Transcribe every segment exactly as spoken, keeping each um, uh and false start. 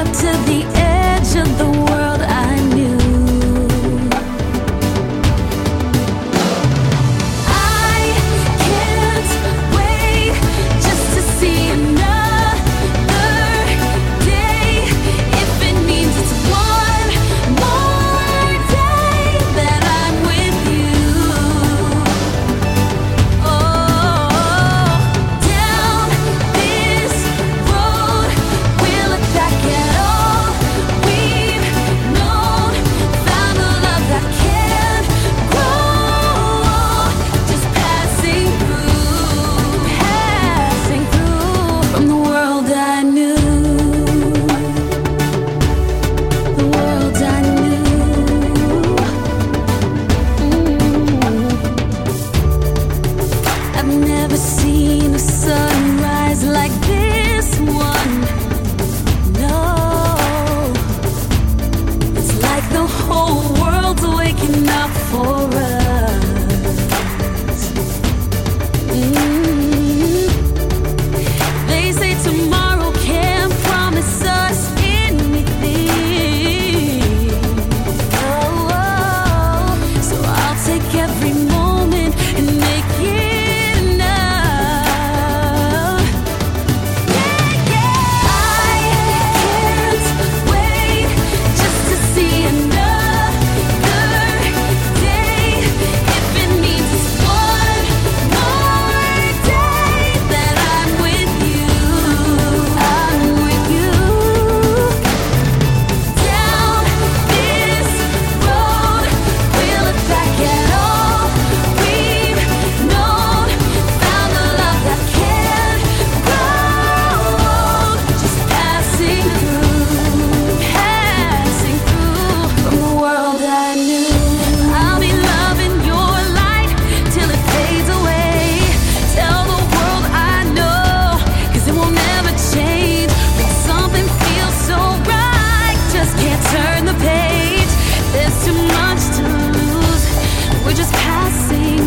to the edge of the world I knew. I can't wait just to see another day. If it means it's one more day that I'm with you. Oh, down this road we'll look back at all we've known. Found a love that can grow. Just passing through, passing through from the world I knew. The world I knew. Mm. I've never seen a sunrise like this one. No, it's like the whole world's waking up for us. Mm. They say tomorrow can't promise us anything. Oh, oh. So I'll take every moment and make it enough. Yeah, yeah. I can't wait just to see another day. If it means it's one more day that I'm with you, I'm with you. Down this road we'll look back at all we've known. Found the love that can grow. Just passing through, passing through from the world I knew. I'll be loving your light till it fades away. Tell the world I know, 'cause it will never change. When something feels so right, just can't turn the page. There's too much to lose. We're just passing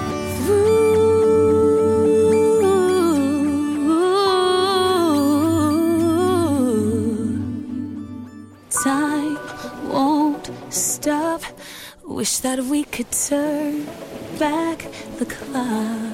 through. Time won't stop. Wish that we could turn back the clock.